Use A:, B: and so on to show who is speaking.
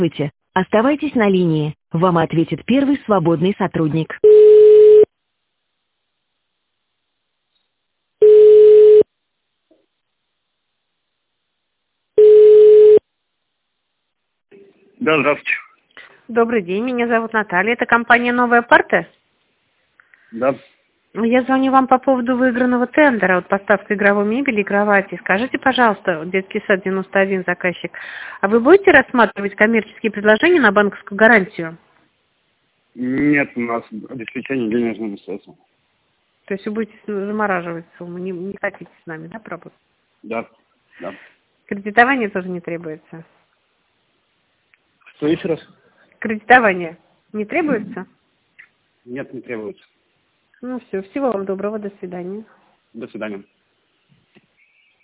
A: Здравствуйте. Оставайтесь на линии. Вам ответит первый свободный сотрудник.
B: Да, здравствуйте.
C: Добрый день, меня зовут Наталья. Это компания «Новая Парта».
B: Да.
C: Я звоню вам по поводу выигранного тендера от поставки игровой мебели и кровати. Скажите, пожалуйста, детский сад 91 заказчик, а вы будете рассматривать коммерческие предложения на банковскую гарантию?
B: Нет, у нас обеспечение денежными средствами.
C: То есть вы будете замораживать сумму, не хотите с нами, да, пробовать?
B: Да, да.
C: Кредитование тоже не требуется?
B: Что еще раз?
C: Кредитование не требуется?
B: Нет, не требуется.
C: Ну все, всего вам доброго, до свидания.
B: До свидания.